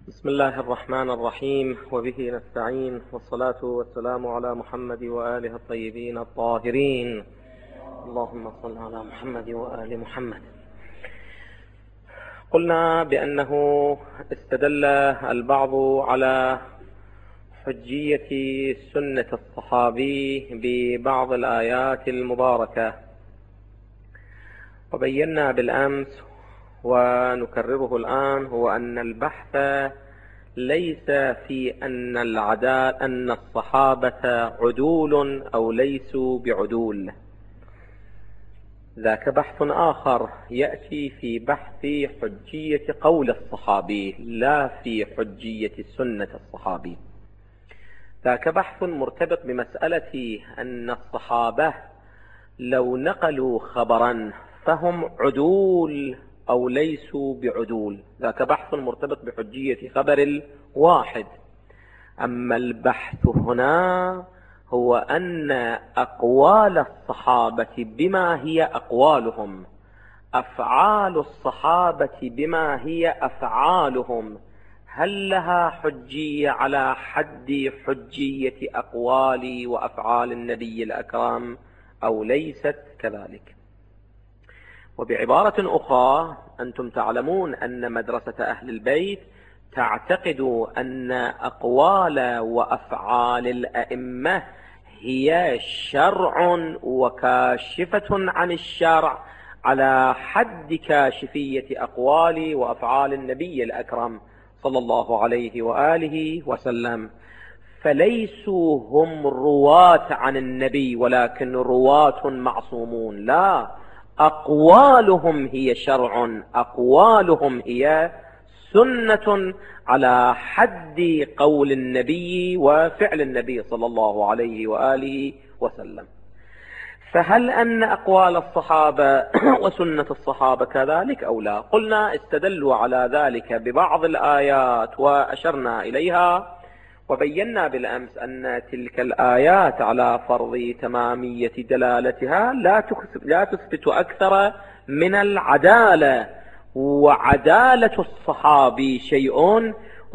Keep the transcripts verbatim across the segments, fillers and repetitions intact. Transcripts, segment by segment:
بسم الله الرحمن الرحيم، وبه نستعين، والصلاة والسلام على محمد وآله الطيبين الطاهرين. اللهم صل على محمد وآل محمد. قلنا بأنه استدل البعض على حجية سنة الصحابي ببعض الآيات المباركة، وبينا بالأمس ونكرره الآن هو أن البحث ليس في أن العدال أن الصحابة عدول أو ليسوا بعدول، ذاك بحث آخر يأتي في بحث حجية قول الصحابي لا في حجية سنة الصحابي. ذاك بحث مرتبط بمسألة أن الصحابة لو نقلوا خبرا فهم عدول أو ليسوا بعدول، ذاك بحث مرتبط بحجية خبر الواحد. أما البحث هنا هو أن أقوال الصحابة بما هي أقوالهم، أفعال الصحابة بما هي أفعالهم، هل لها حجية على حد حجية أقوال وأفعال النبي الأكرم أو ليست كذلك؟ وبعبارة أخرى، أنتم تعلمون أن مدرسة أهل البيت تعتقد أن أقوال وأفعال الأئمة هي شرع وكاشفة عن الشرع على حد كاشفية أقوال وأفعال النبي الأكرم صلى الله عليه وآله وسلم، فليسوا هم رواة عن النبي ولكن رواة معصومون، لا، أقوالهم هي شرع، أقوالهم هي سنة على حد قول النبي وفعل النبي صلى الله عليه وآله وسلم. فهل أن أقوال الصحابة وسنة الصحابة كذلك أو لا؟ قلنا استدلوا على ذلك ببعض الآيات وأشرنا إليها، وبينا بالأمس أن تلك الآيات على فرض تمامية دلالتها لا تثبت أكثر من العدالة، وعدالة الصحابي شيء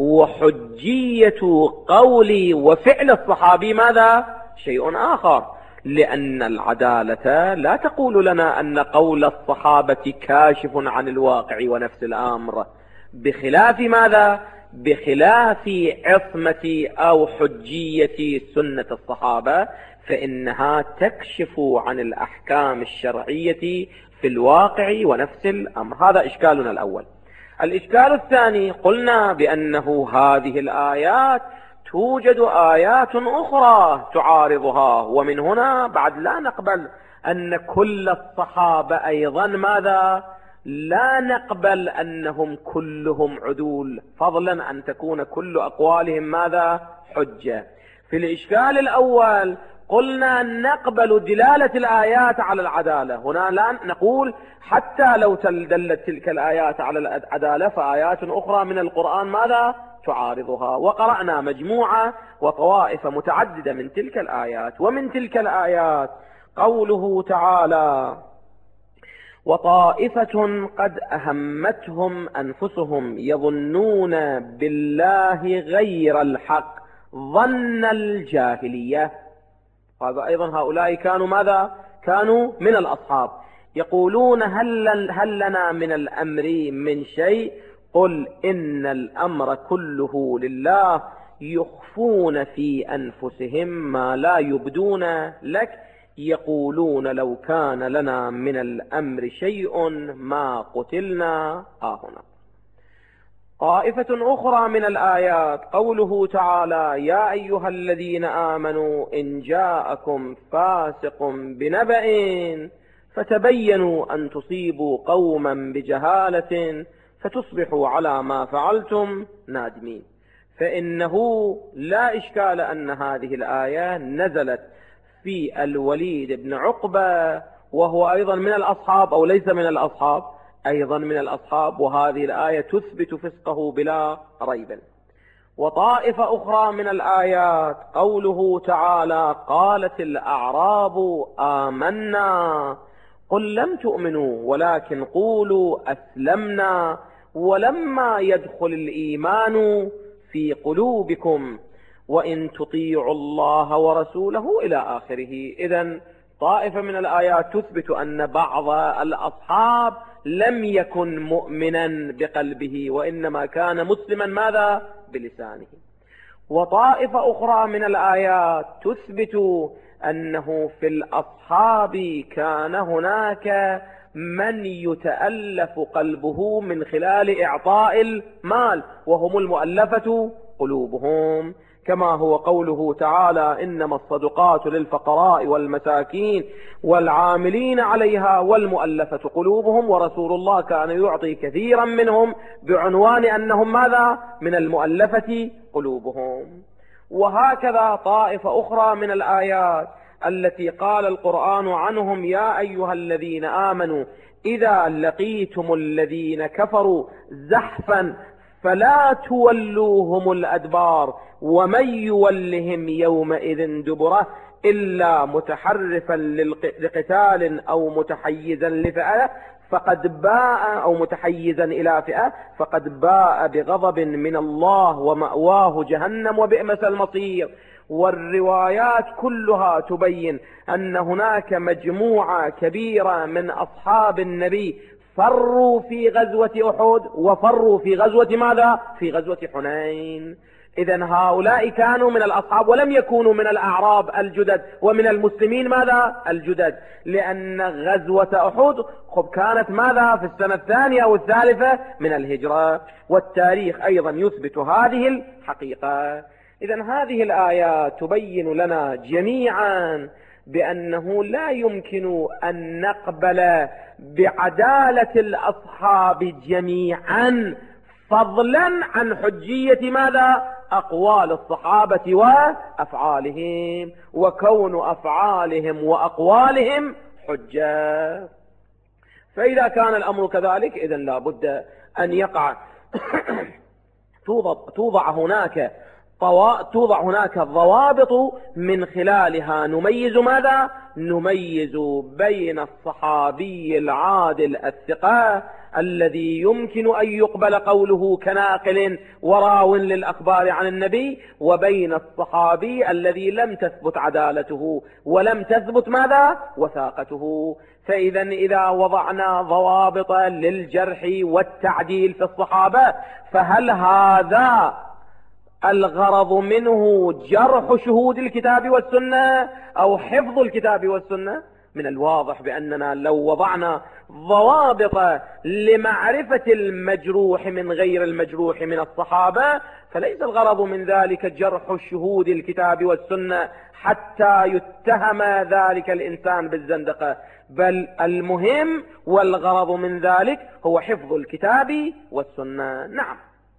وحجية قول وفعل الصحابي ماذا؟ شيء آخر، لأن العدالة لا تقول لنا أن قول الصحابة كاشف عن الواقع ونفس الأمر، بخلاف ماذا؟ بخلاف عصمة أو حجية سنة الصحابة، فإنها تكشف عن الأحكام الشرعية في الواقع ونفس الأمر. هذا إشكالنا الأول. الإشكال الثاني، قلنا بأنه هذه الآيات توجد آيات أخرى تعارضها، ومن هنا بعد لا نقبل أن كل الصحابة أيضا ماذا؟ لا نقبل أنهم كلهم عدول، فضلا أن تكون كل أقوالهم ماذا؟ حجة. في الإشكال الأول قلنا نقبل دلالة الآيات على العدالة، هنا لا نقول حتى لو دلت تلك الآيات على العدالة فآيات أخرى من القرآن ماذا؟ تعارضها. وقرأنا مجموعة وطوائف متعددة من تلك الآيات، ومن تلك الآيات قوله تعالى: وطائفة قد أهمتهم أنفسهم يظنون بالله غير الحق ظن الجاهلية. هذا أيضا هؤلاء كانوا ماذا؟ كانوا من الأصحاب، يقولون هل, هل لنا من الأمر من شيء؟ قل إن الأمر كله لله يخفون في أنفسهم ما لا يبدون لك يقولون لو كان لنا من الأمر شيء ما قتلنا آهنا. طائفة أخرى من الآيات قوله تعالى: يا أيها الذين آمنوا إن جاءكم فاسق بنبأ فتبينوا أن تصيبوا قوما بجهالة فتصبحوا على ما فعلتم نادمين. فإنه لا إشكال أن هذه الآية نزلت في الوليد بن عقبة، وهو أيضا من الأصحاب أو ليس من الأصحاب؟ أيضا من الأصحاب، وهذه الآية تثبت فسقه بلا ريب. وطائفة أخرى من الآيات قوله تعالى: قالت الأعراب آمنا قل لم تؤمنوا ولكن قولوا أسلمنا ولما يدخل الإيمان في قلوبكم وإن تطيعوا الله ورسوله إلى آخره. إذن طائفة من الآيات تثبت أن بعض الأصحاب لم يكن مؤمنا بقلبه وإنما كان مسلما ماذا؟ بلسانه. وطائفة أخرى من الآيات تثبت أنه في الأصحاب كان هناك من يتألف قلبه من خلال إعطاء المال وهم المؤلفة قلوبهم، كما هو قوله تعالى: إنما الصدقات للفقراء والمساكين والعاملين عليها والمؤلفة قلوبهم. ورسول الله كان يعطي كثيرا منهم بعنوان أنهم ماذا؟ من المؤلفة قلوبهم. وهكذا طائفة أخرى من الآيات التي قال القرآن عنهم: يا أيها الذين آمنوا إذا لقيتم الذين كفروا زحفا فلا تولوهم الأدبار ومن يولهم يومئذ دبره إلا متحرفا لقتال أو متحيزا لفئة فقد باء أو متحيزا إلى فئة فقد باء بغضب من الله ومأواه جهنم وبئس المصير. والروايات كلها تبين أن هناك مجموعة كبيرة من أصحاب النبي فروا في غزوة أحد وفروا في غزوة ماذا؟ في غزوة حنين. إذن هؤلاء كانوا من الأصحاب ولم يكونوا من الأعراب الجدد ومن المسلمين ماذا؟ الجدد، لأن غزوة أحد خب كانت ماذا؟ في السنة الثانية أو الثالثة من الهجرة، والتاريخ أيضا يثبت هذه الحقيقة. إذن هذه الآيات تبين لنا جميعا بأنه لا يمكن أن نقبل بعدالة الأصحاب جميعا فضلا عن حجية ماذا؟ أقوال الصحابة وأفعالهم، وكون أفعالهم وأقوالهم حجة. فإذا كان الأمر كذلك إذن لا بد أن يقع توضع هناك توضع هناك ضوابط من خلالها نميز ماذا؟ نميز بين الصحابي العادل الثقة الذي يمكن أن يقبل قوله كناقل وراو للأخبار عن النبي، وبين الصحابي الذي لم تثبت عدالته ولم تثبت ماذا؟ وثاقته. فإذا إذا وضعنا ضوابط للجرح والتعديل في الصحابة فهل هذا الغرض منه جرح شهود الكتاب والسنة أو حفظ الكتاب والسنة؟ من الواضح بأننا لو وضعنا ضوابط لمعرفة المجروح من غير المجروح من الصحابة فليس الغرض من ذلك جرح شهود الكتاب والسنة حتى يتهم ذلك الإنسان بالزندقة، بل المهم والغرض من ذلك هو حفظ الكتاب والسنة. نعم،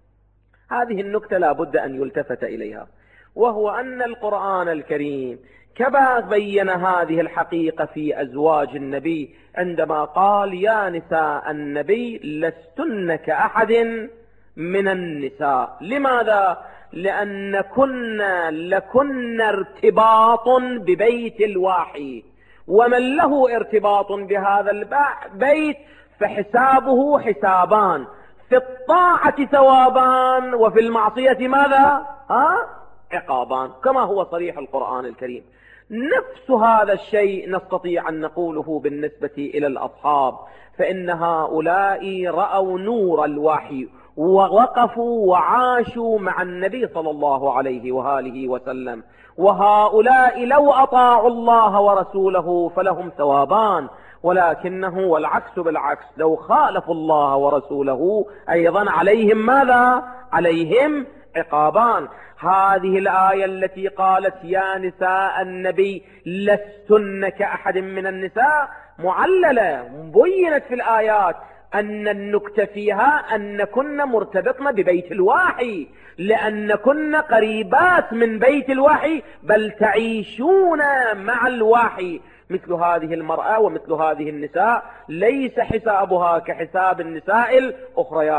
هذه النكتة لا بد أن يلتفت إليها، وهو أن القرآن الكريم كما بين هذه الحقيقة في أزواج النبي عندما قال: يا نساء النبي لستن كأحد من النساء. لماذا؟ لأن كنا لكن ارتباط ببيت الواحي، ومن له ارتباط بهذا البيت فحسابه حسابان: في الطاعة ثوابان وفي المعصية ماذا؟ ها؟ عقابان، كما هو صريح القرآن الكريم. نفس هذا الشيء نستطيع أن نقوله بالنسبة إلى الأصحاب، فإن هؤلاء رأوا نور الوحي ووقفوا وعاشوا مع النبي صلى الله عليه وآله وسلم، وهؤلاء لو أطاعوا الله ورسوله فلهم ثوابان، ولكنه والعكس بالعكس، لو خالفوا الله ورسوله أيضا عليهم ماذا؟ عليهم عقابان. هذه الآية التي قالت: يا نساء النبي لستن كأحد من النساء معللة، بينت في الآيات أن النكتة فيها أن كنا مرتبطن ببيت الوحي، لأن كنا قريبات من بيت الوحي، بل تعيشون مع الوحي. مثل هذه المرأة ومثل هذه النساء ليس حسابها كحساب النساء الأخريات،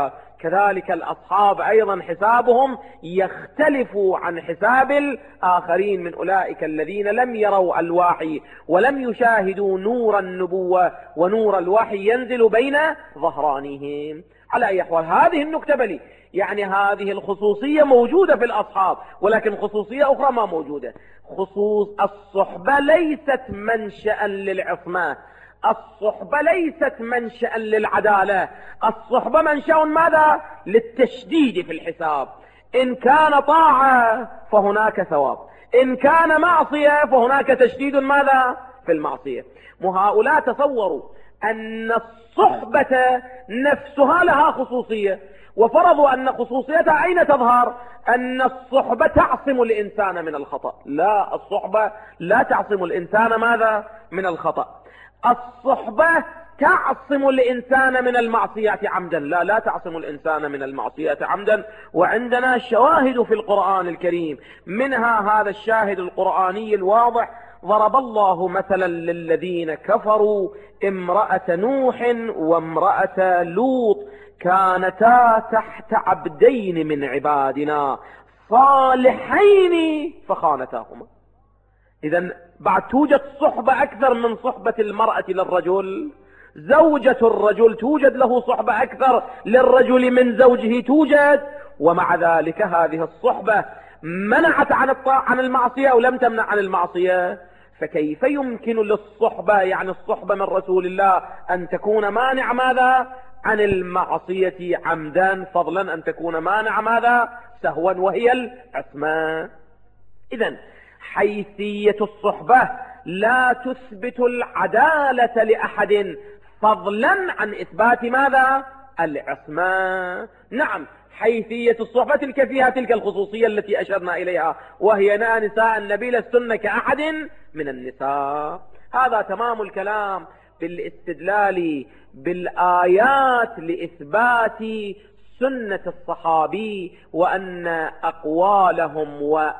كذلك الأصحاب أيضا حسابهم يختلف عن حساب الآخرين من أولئك الذين لم يروا الوحي ولم يشاهدوا نور النبوة ونور الوحي ينزل بين ظهرانهم. على أي أحوال هذه النكتة بلي، يعني هذه الخصوصية موجودة في الأصحاب، ولكن خصوصية أخرى ما موجودة. خصوص الصحبة ليست منشأ للعصمة، الصحبة ليست منشأ للعدالة، الصحبة منشأ ماذا؟ للتشديد في الحساب. إن كان طاعة فهناك ثواب، إن كان معصية فهناك تشديد ماذا؟ في المعصية. وهؤلاء تصوروا أن الصحبة نفسها لها خصوصية، وفرضوا أن خصوصيتها أين تظهر؟ أن الصحبة تعصم الإنسان من الخطأ. لا، الصحبة لا تعصم الإنسان ماذا؟ من الخطأ. الصحبة تعصم الإنسان من المعصية عمدا. لا، لا تعصم الإنسان من المعصية عمدا. وعندنا شواهد في القرآن الكريم، منها هذا الشاهد القرآني الواضح: ضرب الله مثلا للذين كفروا امرأة نوح وامرأة لوط كانتا تحت عبدين من عبادنا صالحين فخانتاهما. إذن بعد توجد صحبة أكثر من صحبة المرأة للرجل. زوجة الرجل توجد له صحبة أكثر للرجل من زوجه توجد، ومع ذلك هذه الصحبة منعت عن الطاعة عن المعصية أو لم تمنع عن المعصية. فكيف يمكن للصحبة، يعني الصحبة من رسول الله، أن تكون مانع ماذا؟ عن المعصية عمدا، فضلا أن تكون مانع ماذا؟ سهوا، وهي العصمة. إذن حيثية الصحبة لا تثبت العدالة لأحد، فضلا عن إثبات ماذا؟ العصمة. نعم، حيثية الصحبة تلك فيها تلك الخصوصية التي أشرنا إليها، وهي أن نساء النبي لستن كأحد من النساء. هذا تمام الكلام بالاستدلال بالآيات لإثبات سنة الصحابي، وأن أقوالهم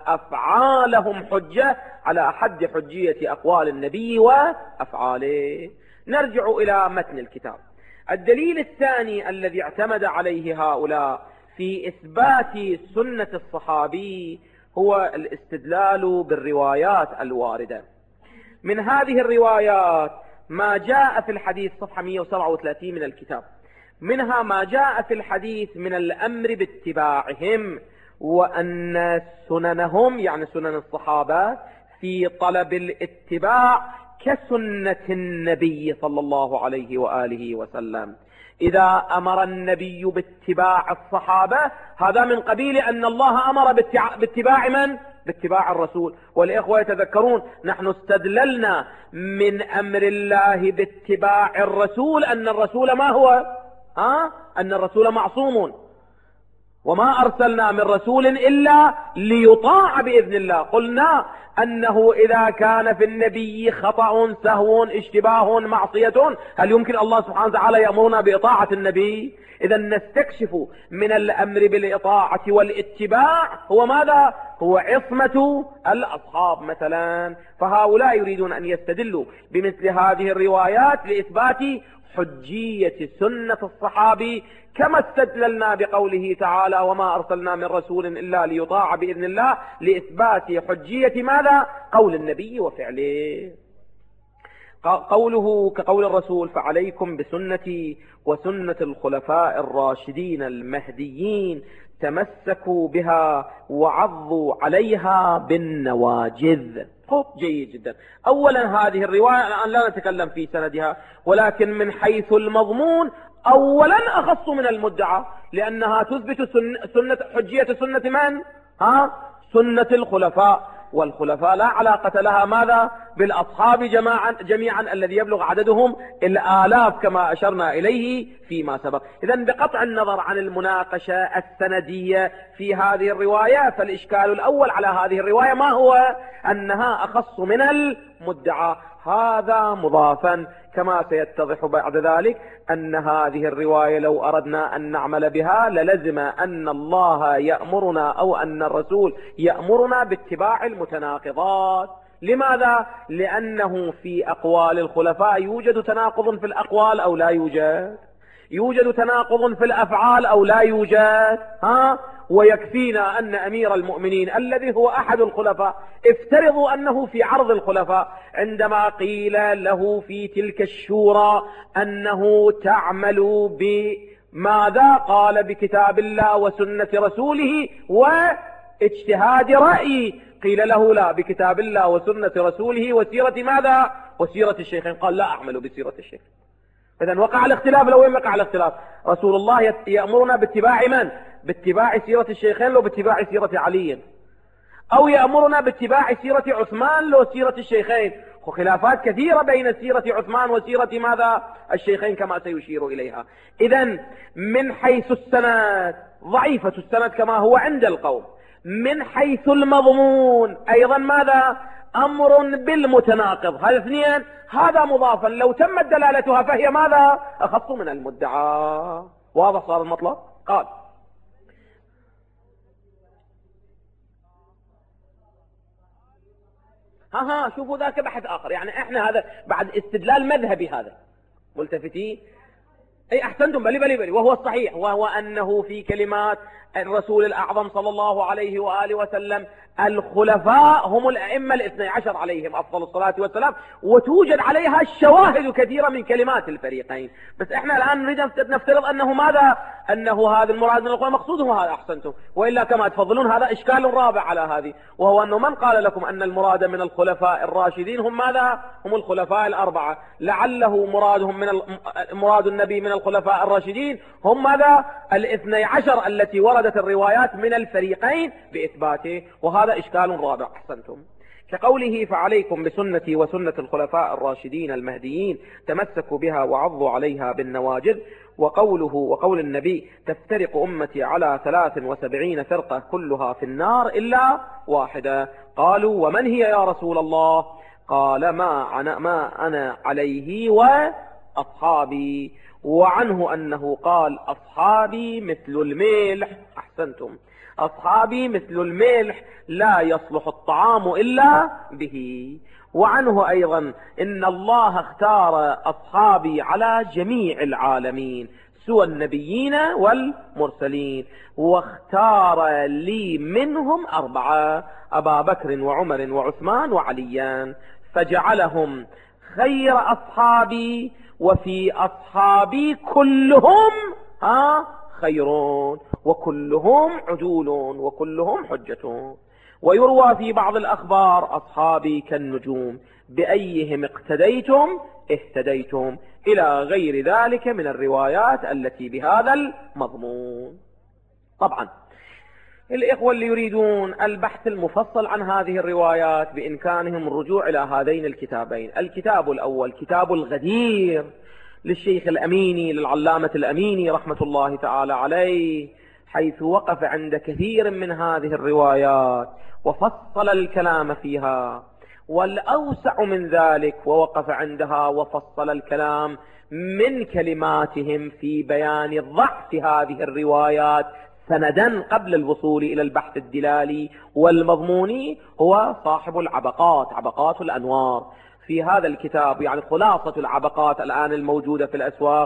وأفعالهم حجة على حد حجية أقوال النبي وأفعاله. نرجع إلى متن الكتاب. الدليل الثاني الذي اعتمد عليه هؤلاء في إثبات سنة الصحابي هو الاستدلال بالروايات الواردة. من هذه الروايات ما جاء في الحديث صفحة مئة وسبعة وثلاثين من الكتاب، منها ما جاء في الحديث من الأمر باتباعهم، وأن سننهم يعني سنن الصحابة في طلب الاتباع كسنة النبي صلى الله عليه وآله وسلم. إذا أمر النبي باتباع الصحابة هذا من قبيل أن الله أمر باتباع من؟ باتباع الرسول. والإخوة يتذكرون نحن استدللنا من أمر الله باتباع الرسول أن الرسول ما هو؟ ها؟ أن الرسول معصوم، وما أرسلنا من رسول إلا ليطاع بإذن الله. قلنا أنه إذا كان في النبي خطأ سهو اشتباه معصية، هل يمكن الله سبحانه وتعالى يأمرنا بإطاعة النبي؟ إذا نستكشف من الأمر بالإطاعة والاتباع هو ماذا؟ هو عصمة الأصحاب مثلا. فهؤلاء يريدون أن يستدلوا بمثل هذه الروايات لإثبات حجية سنة الصحابي، كما استدللنا بقوله تعالى: وما أرسلنا من رسول إلا ليطاع بإذن الله، لإثبات حجية ماذا؟ قول النبي وفعله. قوله كقول الرسول: فعليكم بسنتي وسنة الخلفاء الراشدين المهديين تمسكوا بها وعضوا عليها بالنواجذ. جيد جدا. أولا هذه الرواية الآن لا نتكلم في سندها، ولكن من حيث المضمون أولا أخص من المدعى، لأنها تثبت سنة حجية سنة من؟ ها؟ سنة الخلفاء. والخلفاء لا علاقة لها ماذا؟ بالأصحاب جماعا جميعا الذي يبلغ عددهم الآلاف كما أشرنا إليه فيما سبق. إذن بقطع النظر عن المناقشة السندية في هذه الرواية، فالإشكال الأول على هذه الرواية ما هو؟ أنها أخص من المدعى. هذا مضافا، كما سيتضح بعد ذلك أن هذه الرواية لو أردنا أن نعمل بها للزم أن الله يأمرنا أو أن الرسول يأمرنا باتباع المتناقضات. لماذا؟ لأنه في أقوال الخلفاء يوجد تناقض في الأقوال أو لا يوجد؟ يوجد تناقض في الأفعال أو لا يوجد؟ ها؟ ويكفينا أن أمير المؤمنين الذي هو أحد الخلفاء، افترضوا أنه في عرض الخلفاء عندما قيل له في تلك الشورى أنه تعمل بماذا؟ قال بكتاب الله وسنة رسوله واجتهاد رأيي. قيل له لا، بكتاب الله وسنة رسوله وسيرة ماذا؟ وسيرة الشيخين. قال لا أعمل بسيرة الشيخ. إذن وقع الاختلاف. لو وين وقع الاختلاف؟ رسول الله يأمرنا باتباع من؟ باتباع سيرة الشيخين لو باتباع سيرة علي، أو يأمرنا باتباع سيرة عثمان لو سيرة الشيخين. وخلافات كثيرة بين سيرة عثمان وسيرة ماذا؟ الشيخين كما سيشير إليها. إذن من حيث السند ضعيفة السند كما هو عند القوم، من حيث المضمون أيضا ماذا؟ أمر بالمتناقض. هذا اثنين، هذا مضافا لو تمت دلالتها فهي ماذا؟ أخص من المدعى. واضح صار المطلب؟ قال ها ها شوفوا ذاك بحث آخر. يعني احنا هذا بعد استدلال مذهبي هذا ملتفتي. اي احسنتم، بلي بلي بلي وهو الصحيح، وهو انه في كلمات الرسول الاعظم صلى الله عليه وآله وسلم الخلفاء هم الائمة الاثني عشر عليهم افضل الصلاة والسلام، وتوجد عليها الشواهد كثيرة من كلمات الفريقين. بس احنا الان نريد نفترض انه ماذا؟ انه هذا المراد من القرآن مقصوده هذا. احسنتم، والا كما تفضلون هذا اشكال رابع على هذه، وهو انه من قال لكم ان المراد من الخلفاء الراشدين هم ماذا؟ هم الخلفاء الاربعة. لعله مرادهم من مراد النبي من الخلفاء الراشدين هم ماذا؟ الاثني عشر التي وردت الروايات من الفريقين بإثباته، وهذا إشكال رابع. أحسنتم. كقوله فعليكم بسنتي وسنة الخلفاء الراشدين المهديين تمسكوا بها وعضوا عليها بالنواجذ. وقوله وقول النبي تفترق أمتي على ثلاث وسبعين فرقة كلها في النار إلا واحدة. قالوا ومن هي يا رسول الله؟ قال ما أنا, ما أنا عليه وأصحابي. وعنه أنه قال أصحابي مثل الملح. أحسنتم، أصحابي مثل الملح لا يصلح الطعام إلا به. وعنه أيضا إن الله اختار أصحابي على جميع العالمين سوى النبيين والمرسلين، واختار لي منهم أربعة: أبا بكر وعمر وعثمان وعليان، فجعلهم خير أصحابي، وفي أصحابي كلهم ها خيرون، وكلهم عدولون، وكلهم حجتون. ويروى في بعض الأخبار أصحابي كالنجوم بأيهم اقتديتم اهتديتم، إلى غير ذلك من الروايات التي بهذا المضمون. طبعا الإخوة اللي يريدون البحث المفصل عن هذه الروايات بإمكانهم الرجوع إلى هذين الكتابين. الكتاب الأول كتاب الغدير للشيخ الأميني للعلامة الأميني رحمة الله تعالى عليه، حيث وقف عند كثير من هذه الروايات وفصل الكلام فيها. والأوسع من ذلك ووقف عندها وفصل الكلام من كلماتهم في بيان ضعف هذه الروايات سندا قبل الوصول إلى البحث الدلالي والمضموني، هو صاحب العبقات، عبقات الأنوار. في هذا الكتاب يعني خلاصة العبقات الآن الموجودة في الأسواق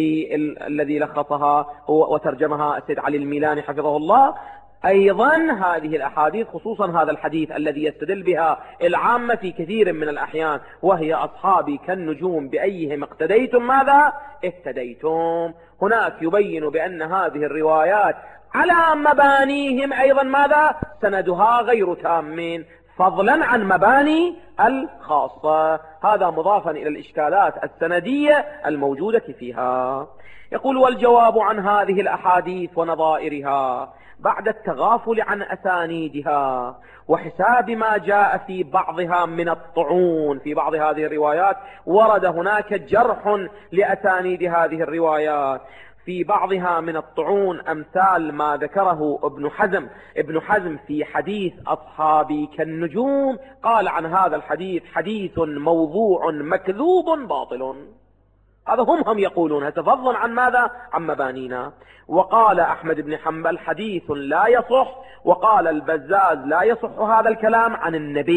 الذي لخصها وترجمها السيد علي الميلاني حفظه الله. أيضا هذه الأحاديث خصوصا هذا الحديث الذي يستدل بها العامة في كثير من الأحيان، وهي أصحابي كالنجوم بأيهم اقتديتم ماذا اهتديتم. هناك يبين بأن هذه الروايات على مبانيهم أيضا ماذا سندها غير تامين، فضلا عن مباني الخاصة. هذا مضافا إلى الإشكالات السندية الموجودة فيها. يقول والجواب عن هذه الأحاديث ونظائرها بعد التغافل عن أسانيدها وحساب ما جاء في بعضها من الطعون. في بعض هذه الروايات ورد هناك جرح لأسانيد هذه الروايات، في بعضها من الطعون أمثال ما ذكره ابن حزم ابن حزم في حديث أصحابي كالنجوم. قال عن هذا الحديث حديث موضوع مكذوب باطل. هذا هم هم يقولون تفضلا عن ماذا؟ عن مبانينا. وقال أحمد بن حنبل حديث لا يصح. وقال البزاز لا يصح هذا الكلام عن النبي،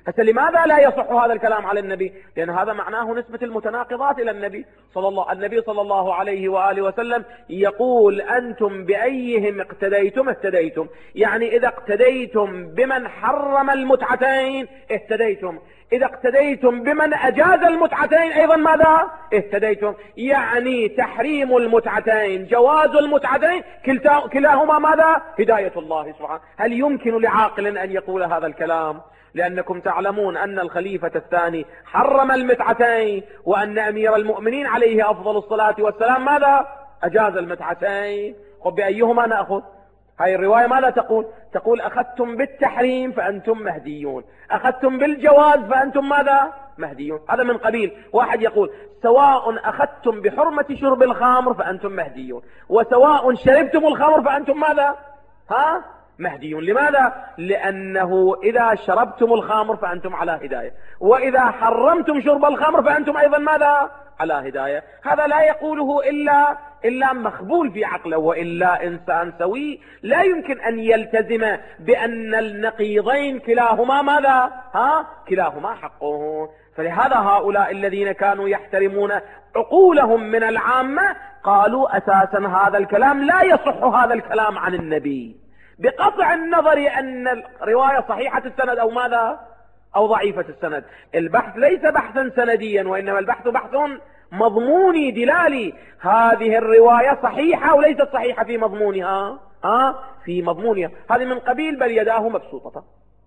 هسه لماذا لا يصح هذا الكلام على النبي؟ لأن هذا معناه نسبة المتناقضات إلى النبي صلى الله النبي صلى الله عليه وآله وسلم يقول أنتم بأيهم اقتديتم اهتديتم، يعني إذا اقتديتم بمن حرم المتعتين اهتديتم، إذا اقتديتم بمن أجاز المتعتين أيضا ماذا؟ اهتديتم. يعني تحريم المتعتين جواز المتعتين كلاهما ماذا؟ هداية الله سبحانه. هل يمكن لعاقل أن يقول هذا الكلام؟ لأنكم تعلمون أن الخليفة الثاني حرم المتعتين، وأن أمير المؤمنين عليه أفضل الصلاة والسلام ماذا؟ أجاز المتعتين. وبأيهما نأخذ؟ هاي الرواية ماذا تقول؟ تقول أخذتم بالتحريم فأنتم مهديون، أخذتم بالجواز فأنتم ماذا؟ مهديون. هذا من قبيل واحد يقول سواء أخذتم بحرمة شرب الخمر فأنتم مهديون، وسواء شربتم الخمر فأنتم ماذا؟ ها؟ مهديون. لماذا؟ لأنه إذا شربتم الخمر فأنتم على هداية، وإذا حرمتم شرب الخمر فأنتم أيضا ماذا؟ على هداية. هذا لا يقوله إلا إلا مخبول في عقله، وإلا إنسان سوي لا يمكن أن يلتزم بأن النقيضين كلاهما ماذا؟ ها؟ كلاهما حقه. فلهذا هؤلاء الذين كانوا يحترمون عقولهم من العامة قالوا أساسا هذا الكلام لا يصح هذا الكلام عن النبي، بقطع النظر أن الرواية صحيحة السند أو ماذا؟ أو ضعيفة السند. البحث ليس بحثا سنديا، وإنما البحث بحث مضموني دلالي. هذه الرواية صحيحة أو ليست صحيحة في مضمونها؟ ها؟ في مضمونها. هذه من قبيل بل يداه مبسوطتان،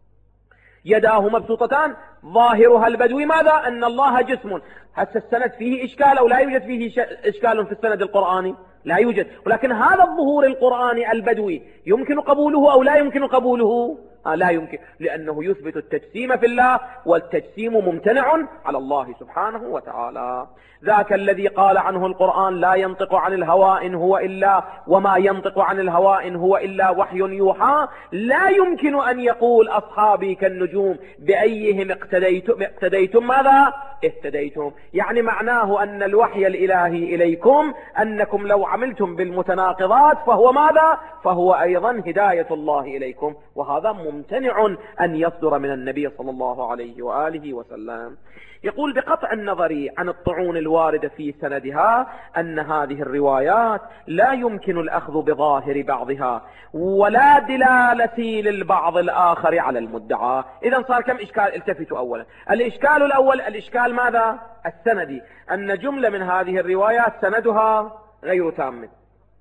يداه مبسوطتان ظاهرها البدوي ماذا؟ أن الله جسم. هسه السند فيه إشكال أو لا يوجد فيه إشكال في السند القرآني؟ لا يوجد. ولكن هذا الظهور القرآني البدوي يمكن قبوله أو لا يمكن قبوله؟ آه لا يمكن، لأنه يثبت التجسيم في الله، والتجسيم ممتنع على الله سبحانه وتعالى. ذاك الذي قال عنه القرآن لا ينطق عن الهوى إن هو إلا وما ينطق عن الهوى إن هو إلا وحي يوحى، لا يمكن أن يقول أصحابي كالنجوم بأيهم اقتديتم, اقتديتم ماذا؟ اهتديتم. يعني معناه أن الوحي الإلهي إليكم أنكم لو عملتم بالمتناقضات فهو ماذا؟ فهو أيضا هداية الله إليكم، وهذا ممتنع أن يصدر من النبي صلى الله عليه وآله وسلم. يقول بقطع النظر عن الطعون الواردة في سندها أن هذه الروايات لا يمكن الأخذ بظاهر بعضها ولا دلالة للبعض الآخر على المدعى. إذن صار كم إشكال؟ التفتوا أولا. الإشكال الأول الإشكال ماذا؟ السندي، أن جملة من هذه الروايات سندها غير تام.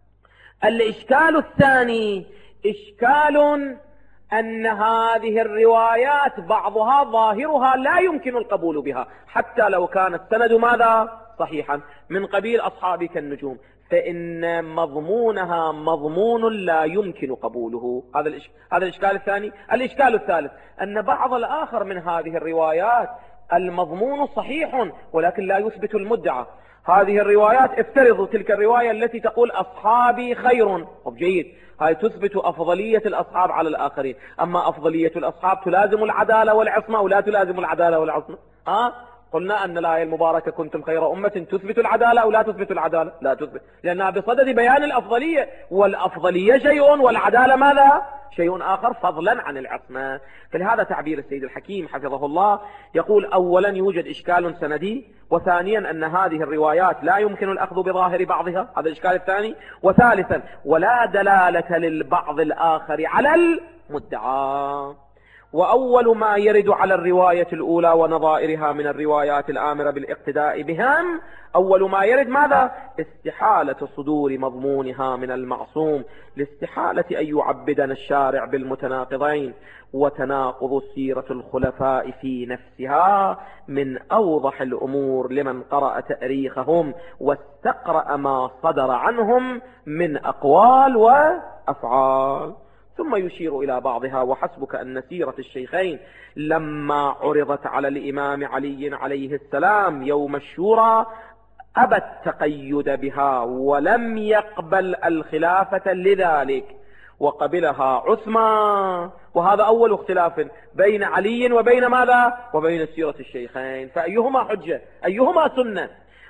الإشكال الثاني إشكال أن هذه الروايات بعضها ظاهرها لا يمكن القبول بها حتى لو كان السند ماذا؟ صحيحا، من قبيل أصحابي كالنجوم، فإن مضمونها مضمون لا يمكن قبوله. هذا الإش... هذا الإشكال الثاني. الإشكال الثالث أن بعض الآخر من هذه الروايات المضمون صحيح ولكن لا يثبت المدعى. هذه الروايات افترضوا تلك الرواية التي تقول أصحابي خير، طب جيد، هاي تثبت أفضلية الأصحاب على الآخرين. أما أفضلية الأصحاب تلازم العدالة والعصمة ولا تلازم العدالة والعصمة؟ ها؟ قلنا أن الآية المباركة كنتم خير أمة تثبت العدالة أو لا تثبت العدالة؟ لا تثبت، لأنها بصدد بيان الأفضلية، والأفضلية شيء والعدالة ماذا؟ شيء آخر فضلا عن العصمة. فلهذا تعبير السيد الحكيم حفظه الله يقول أولا يوجد إشكال سندي، وثانيا أن هذه الروايات لا يمكن الأخذ بظاهر بعضها، هذا الإشكال الثاني، وثالثا ولا دلالة للبعض الآخر على المدعى. وأول ما يرد على الرواية الأولى ونظائرها من الروايات الآمرة بالاقتداء بهم، أول ما يرد ماذا؟ استحالة صدور مضمونها من المعصوم، لاستحالة أن يعبدنا الشارع بالمتناقضين. وتناقض سيرة الخلفاء في نفسها من أوضح الأمور لمن قرأ تاريخهم واستقرأ ما صدر عنهم من أقوال وأفعال. ثم يشير إلى بعضها وحسبك أن سيرة الشيخين لما عرضت على الإمام علي عليه السلام يوم الشورى أبى التقيد بها ولم يقبل الخلافة لذلك، وقبلها عثمان. وهذا أول اختلاف بين علي وبين ماذا؟ وبين سيرة الشيخين. فأيهما حجة؟ أيهما سنة؟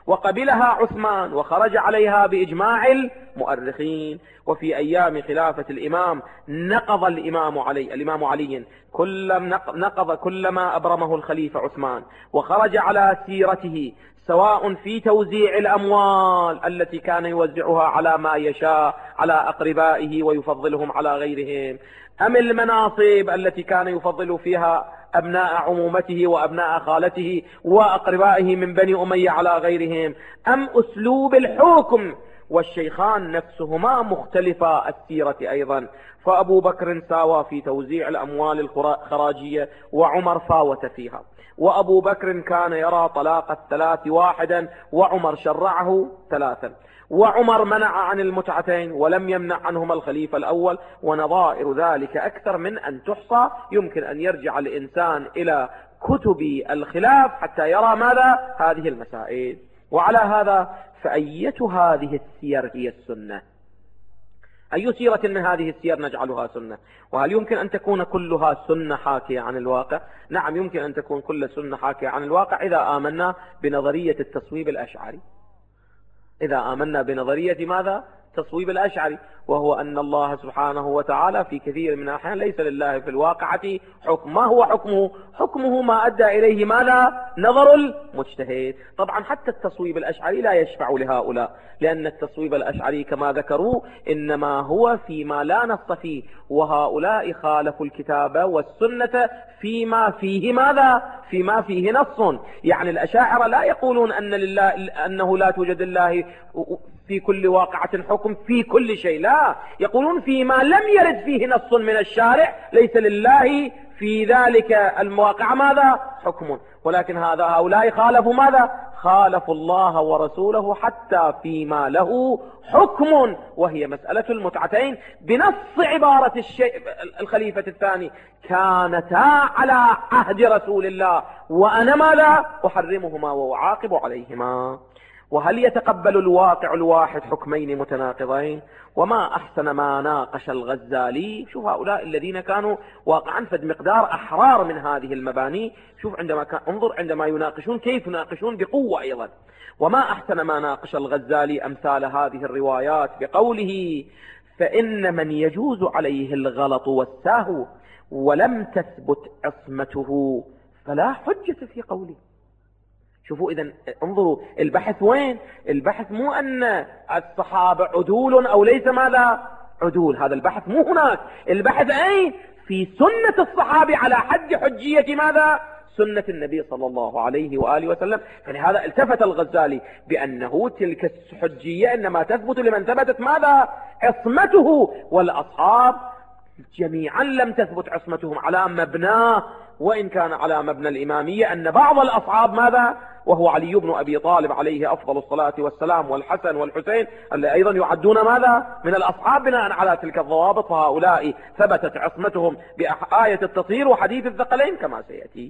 وقبلها عثمان وخرج عليها بإجماع المؤرخين. وفي أيام خلافة الإمام نقض الإمام علي الإمام علي كل نقض كلما أبرمه الخليفة عثمان، وخرج على سيرته سواء في توزيع الأموال التي كان يوزعها على ما يشاء على أقربائه ويفضلهم على غيرهم، أم المناصب التي كان يفضل فيها أبناء عمومته وأبناء خالته وأقربائه من بني أمية على غيرهم، أم أسلوب الحكم. والشيخان نفسهما مختلفا السيرة أيضا، فأبو بكر ساوى في توزيع الأموال الخراجية وعمر فاوت فيها، وأبو بكر كان يرى طلاق الثلاث واحدا وعمر شرعه ثلاثا، وعمر منع عن المتعتين ولم يمنع عنهما الخليفة الأول، ونظائر ذلك أكثر من أن تحصى. يمكن أن يرجع الإنسان إلى كتب الخلاف حتى يرى ماذا هذه المسائل. وعلى هذا فأية هذه السير هي السنة؟ أي سيرة من هذه السير نجعلها سنة؟ وهل يمكن أن تكون كلها سنة حاكية عن الواقع؟ نعم، يمكن أن تكون كل سنة حاكية عن الواقع إذا آمنا بنظرية التصويب الأشعري. إذا آمنا بنظرية ماذا؟ تصويب الأشعري، وهو أن الله سبحانه وتعالى في كثير من الأحيان ليس لله في الواقعة حكم. ما هو حكمه؟ حكمه ما أدى إليه ماذا؟ نظر المجتهد. طبعا حتى التصويب الأشعري لا يشفع لهؤلاء، لأن التصويب الأشعري كما ذكروا إنما هو فيما لا نص فيه، وهؤلاء خالفوا الكتاب والسنة فيما فيه ماذا؟ فيما فيه نص. يعني الأشاعرة لا يقولون أن لله أنه لا توجد الله في كل واقعة حكم في كل شيء، لا، يقولون فيما لم يرد فيه نص من الشارع ليس لله في ذلك المواقع ماذا؟ حكم. ولكن هذا هؤلاء خالفوا ماذا؟ خالفوا الله ورسوله حتى فيما له حكم، وهي مسألة المتعتين بنص عبارة الشيء الخليفة الثاني: كانتا على عهد رسول الله وأنا ماذا؟ أحرمهما وأعاقب عليهما. وهل يتقبل الواقع الواحد حكمين متناقضين؟ وما أحسن ما ناقش الغزالي. شوف هؤلاء الذين كانوا واقعا فد مقدار أحرار من هذه المباني، شوف عندما كان انظر عندما يناقشون كيف يناقشون بقوة أيضا. وما أحسن ما ناقش الغزالي أمثال هذه الروايات بقوله: فإن من يجوز عليه الغلط والسهو ولم تثبت عصمته فلا حجة في قوله. شوفوا إذن انظروا البحث وين؟ البحث مو أن الصحابة عدول أو ليس ماذا؟ عدول، هذا البحث مو هناك. البحث أين؟ في سنة الصحابة على حد حجية ماذا؟ سنة النبي صلى الله عليه وآله وسلم. فلهذا التفت الغزالي بأنه تلك الحجية إنما تثبت لمن ثبتت ماذا؟ عصمته، والأصحاب جميعا لم تثبت عصمتهم على مبناه، وإن كان على مبنى الإمامية أن بعض الأصحاب ماذا؟ وهو علي بن أبي طالب عليه أفضل الصلاة والسلام، والحسن والحسين اللي أيضا يعدون ماذا؟ من الأصحاب بناء على تلك الضوابط، فهؤلاء ثبتت عصمتهم بآية التطهير وحديث الثقلين كما سيأتي.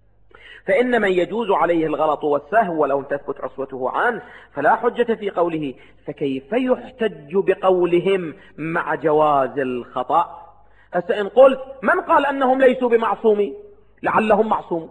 فإن من يجوز عليه الغلط والسهو ولو تثبت عصمته عنه فلا حجة في قوله. فكيف يحتج بقولهم مع جواز الخطأ؟ هسه إن قلت من قال أنهم ليسوا بمعصومين؟ لعلهم معصومون،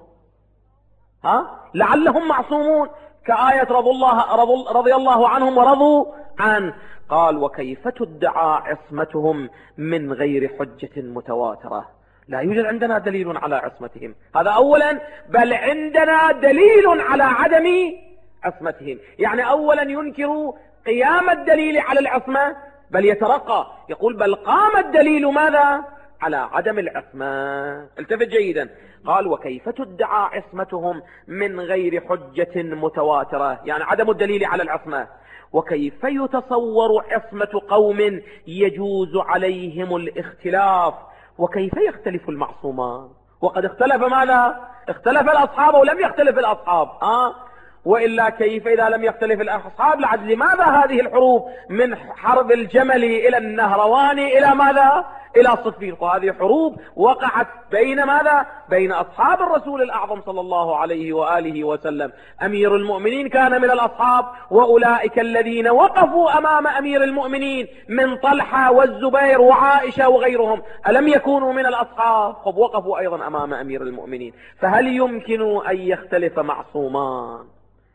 ها؟ لعلهم معصومون كآية رضي الله, رضي الله عنهم ورضوا عنه. قال: وكيف تدعى عصمتهم من غير حجة متواترة؟ لا يوجد عندنا دليل على عصمتهم، هذا أولا، بل عندنا دليل على عدم عصمتهم. يعني أولا ينكر قيام الدليل على العصمة، بل يترقى يقول بل قام الدليل ماذا؟ على عدم العصمة. التفت جيدا. قال: وكيف تدعى عصمتهم من غير حجة متواترة؟ يعني عدم الدليل على العصمة. وكيف يتصور عصمة قوم يجوز عليهم الاختلاف؟ وكيف يختلف المعصومان؟ وقد اختلف ماذا؟ اختلف الأصحاب ولم يختلف الأصحاب، آه؟ وإلا كيف إذا لم يختلف الأصحاب؟ لعد لماذا هذه الحروب من حرب الجمل إلى النهروان إلى ماذا؟ إلى صفين. وهذه حروب وقعت بين ماذا؟ بين أصحاب الرسول الأعظم صلى الله عليه وآله وسلم. أمير المؤمنين كان من الأصحاب، وأولئك الذين وقفوا أمام أمير المؤمنين من طلحة والزبير وعائشة وغيرهم ألم يكونوا من الأصحاب؟ خب وقفوا أيضا أمام أمير المؤمنين. فهل يمكن أن يختلف معصومان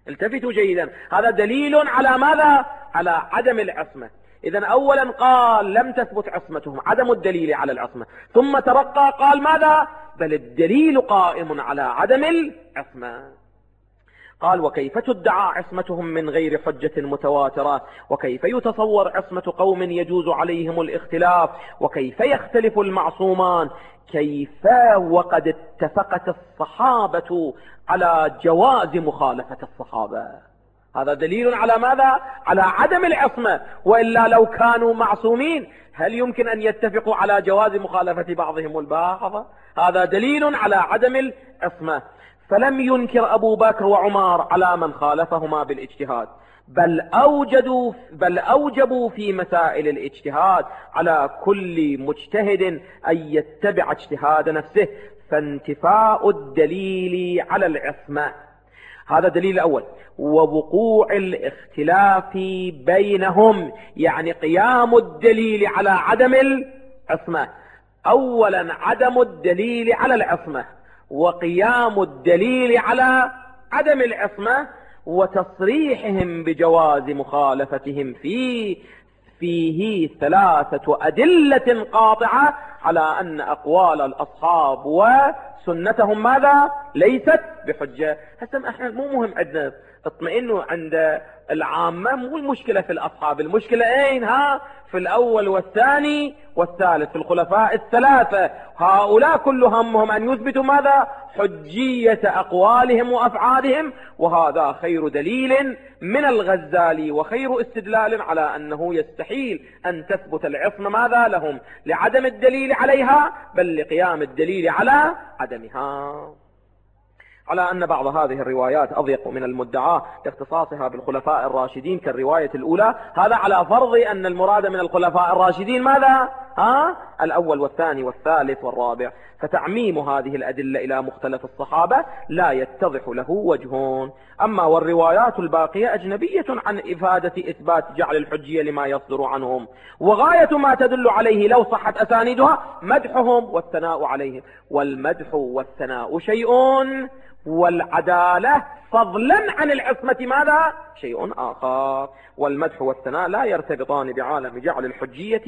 التفتوا جيدا، هذا دليل على ماذا؟ على عدم العصمة. إذن أولا قال لم تثبت عصمتهم، عدم الدليل على العصمة، ثم ترقى قال ماذا؟ بل الدليل قائم على عدم العصمة. قال وكيف تدعى عصمتهم من غير حجة متواترة؟ وكيف يتصور عصمة قوم يجوز عليهم الاختلاف؟ وكيف يختلف المعصومان؟ كيف وقد اتفقت الصحابة على جواز مخالفة الصحابة؟ هذا دليل على ماذا؟ على عدم العصمة، وإلا لو كانوا معصومين هل يمكن أن يتفقوا على جواز مخالفة بعضهم البعض؟ هذا دليل على عدم العصمة. فلم ينكر أبو بكر وعمر على من خالفهما بالاجتهاد، بل أوجدوا بل أوجبوا في مسائل الاجتهاد على كل مجتهد أن يتبع اجتهاد نفسه، فانتفاء الدليل على العصمة. هذا دليل أول. ووقوع الاختلاف بينهم، يعني قيام الدليل على عدم العصمة. أولا عدم الدليل على العصمة، وقيام الدليل على عدم العصمة، وتصريحهم بجواز مخالفتهم فيه فيه ثلاثة أدلة قاطعة على أن أقوال الأصحاب وسنتهم ماذا؟ ليست بحجة. هسه احنا مو مهم عندنا، اطمئنوا عند العامة، مو المشكلة في الأصحاب، المشكلة اين؟ ها في الأول والثاني والثالث، في الخلفاء الثلاثة. هؤلاء كل همهم أن يثبتوا ماذا؟ حجية أقوالهم وأفعالهم، وهذا خير دليل من الغزالي وخير استدلال على أنه يستحيل أن تثبت العصمة ماذا لهم؟ لعدم الدليل عليها، بل لقيام الدليل على عدمها. على أن بعض هذه الروايات أضيق من المدعاة لاختصاصها بالخلفاء الراشدين كالرواية الأولى، هذا على فرض أن المراد من الخلفاء الراشدين ماذا؟ ها؟ الأول والثاني والثالث والرابع. فتعميم هذه الأدلة إلى مختلف الصحابة لا يتضح له وجه. أما والروايات الباقية أجنبية عن إفادة إثبات جعل الحجية لما يصدر عنهم، وغاية ما تدل عليه لو صحت أسانيدها مدحهم والثناء عليهم. والمدح والثناء شيء، والعدالة فضلا عن العصمة ماذا؟ شيء آخر. والمدح والثناء لا يرتبطان بعالم جعل الحجية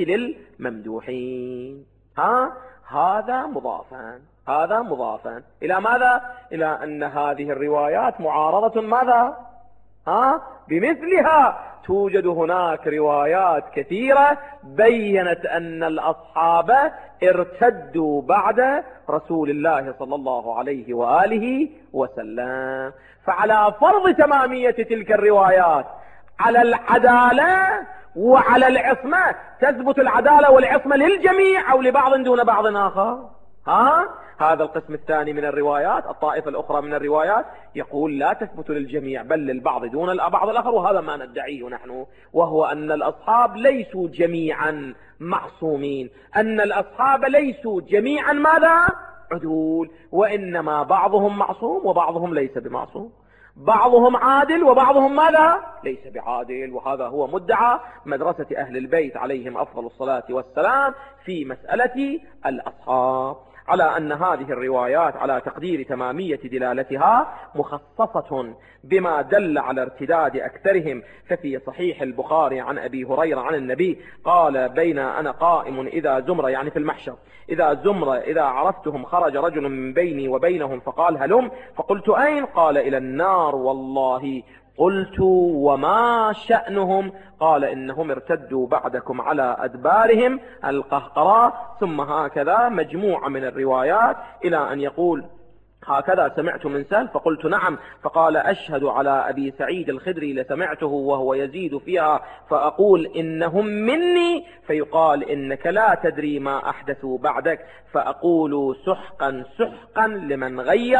للممدوحين. ها؟ هذا مضافا هذا مضافا إلى ماذا؟ إلى أن هذه الروايات معارضة ماذا؟ ها؟ بمثلها توجد هناك روايات كثيرة بيّنت أن الأصحاب ارتدوا بعد رسول الله صلى الله عليه وآله وسلم. فعلى فرض تمامية تلك الروايات على العدالة وعلى العصمة، تثبت العدالة والعصمة للجميع أو لبعض دون بعض آخر؟ ها؟ هذا القسم الثاني من الروايات، الطائفة الأخرى من الروايات يقول لا تثبت للجميع بل للبعض دون البعض الآخر، وهذا ما ندعيه نحن، وهو أن الأصحاب ليسوا جميعا معصومين، أن الأصحاب ليسوا جميعا ماذا؟ عدول، وإنما بعضهم معصوم وبعضهم ليس بمعصوم، بعضهم عادل وبعضهم ماذا؟ ليس بعادل. وهذا هو مدعى مدرسة أهل البيت عليهم أفضل الصلاة والسلام في مسألة الأصحاب، على أن هذه الروايات على تقدير تمامية دلالتها مخصصة بما دل على ارتداد أكثرهم. ففي صحيح البخاري عن أبي هريرة عن النبي قال: بين أنا قائم إذا زمرة، يعني في المحشر، إذا زمرة إذا عرفتهم خرج رجل من بيني وبينهم فقال: هلم. فقلت: أين؟ قال: إلى النار والله. قلت: وما شأنهم؟ قال: إنهم ارتدوا بعدكم على أدبارهم القهقراء. ثم هكذا مجموعة من الروايات إلى أن يقول: هكذا سمعت من سهل. فقلت: نعم. فقال: أشهد على أبي سعيد الخدري لسمعته وهو يزيد فيها فأقول: إنهم مني، فيقال: إنك لا تدري ما أحدثوا بعدك، فأقول: سحقا سحقا لمن غير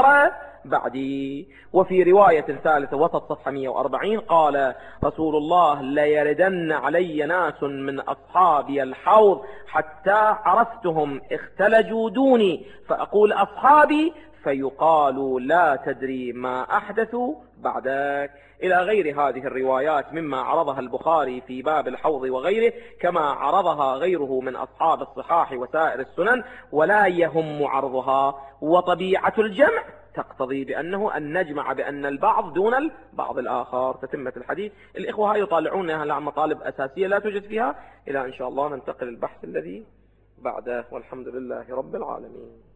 بعدي. وفي رواية ثالثة وسط صفحة مئة وأربعين قال رسول الله: ليردن علي ناس من أصحابي الحوض حتى عرفتهم اختلجوا دوني، فأقول: أصحابي، فيقال: لا تدري ما أحدثوا بعدك. إلى غير هذه الروايات مما عرضها البخاري في باب الحوض وغيره، كما عرضها غيره من أصحاب الصحاح وسائر السنن، ولا يهم عرضها. وطبيعة الجمع تقتضي بأنه أن نجمع بأن البعض دون البعض الآخر. تتمة الحديث. الإخوة هاي يطالعونها عن مطالب أساسية لا توجد فيها، إلى إن شاء الله ننتقل للبحث الذي بعده، والحمد لله رب العالمين.